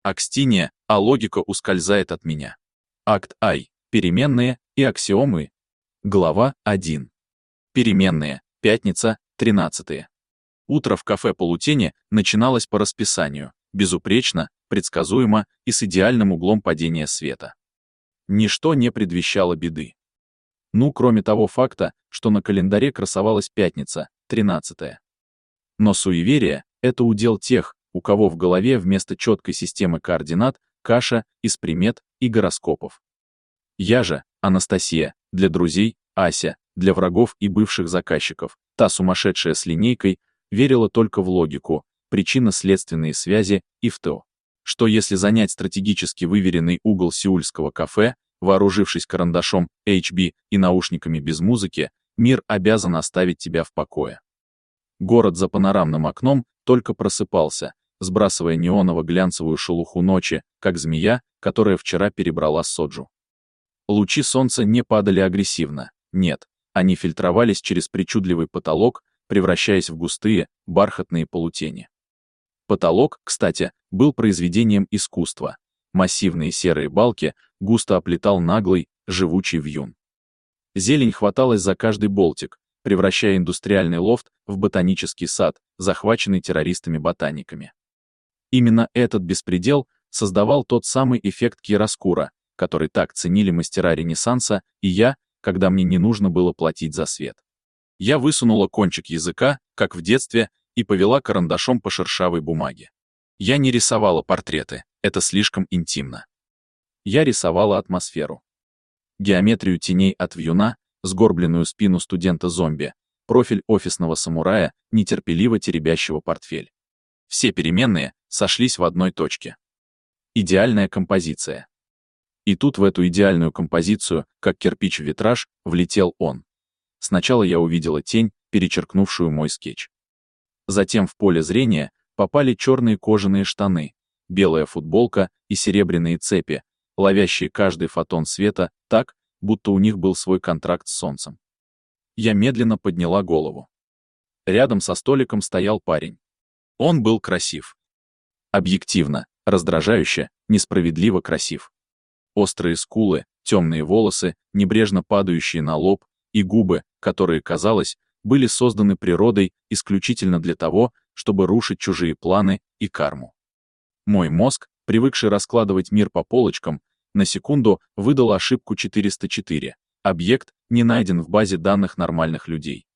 Акстиния, а логика ускользает от меня. Акт I. Переменные и аксиомы. Глава 1. Переменные. Пятница, 13. Утро в кафе «Полутени» начиналось по расписанию, безупречно, предсказуемо и с идеальным углом падения света. Ничто не предвещало беды. Ну, кроме того факта, что на календаре красовалась пятница, 13. Но суеверие — это удел тех, у кого в голове вместо четкой системы координат каша из примет и гороскопов. Я же, Анастасия, для друзей, Ася, для врагов и бывших заказчиков, та сумасшедшая с линейкой, верила только в логику, причинно-следственные связи и в то, что если занять стратегически выверенный угол сеульского кафе, вооружившись карандашом HB и наушниками без музыки, мир обязан оставить тебя в покое. Город за панорамным окном только просыпался, сбрасывая неоново-глянцевую шелуху ночи, как змея, которая вчера перебрала соджу. Лучи солнца не падали агрессивно, нет, они фильтровались через причудливый потолок, превращаясь в густые, бархатные полутени. Потолок, кстати, был произведением искусства. Массивные серые балки густо оплетал наглый, живучий вьюн. Зелень хваталась за каждый болтик, превращая индустриальный лофт в ботанический сад, захваченный террористами-ботаниками. Именно этот беспредел создавал тот самый эффект кироскура, который так ценили мастера Ренессанса и я, когда мне не нужно было платить за свет. Я высунула кончик языка, как в детстве, и повела карандашом по шершавой бумаге. Я не рисовала портреты, это слишком интимно. Я рисовала атмосферу. Геометрию теней от вьюна, сгорбленную спину студента-зомби, профиль офисного самурая, нетерпеливо теребящего портфель. Все переменные сошлись в одной точке. Идеальная композиция. И тут в эту идеальную композицию, как кирпич в витраж, влетел он. Сначала я увидела тень, перечеркнувшую мой скетч. Затем в поле зрения попали черные кожаные штаны, белая футболка и серебряные цепи, ловящие каждый фотон света так, будто у них был свой контракт с солнцем. Я медленно подняла голову. Рядом со столиком стоял парень. Он был красив. Объективно, раздражающе, несправедливо красив. Острые скулы, темные волосы, небрежно падающие на лоб, и губы, которые, казалось, были созданы природой исключительно для того, чтобы рушить чужие планы и карму. Мой мозг, привыкший раскладывать мир по полочкам, на секунду выдал ошибку 404. Объект не найден в базе данных нормальных людей.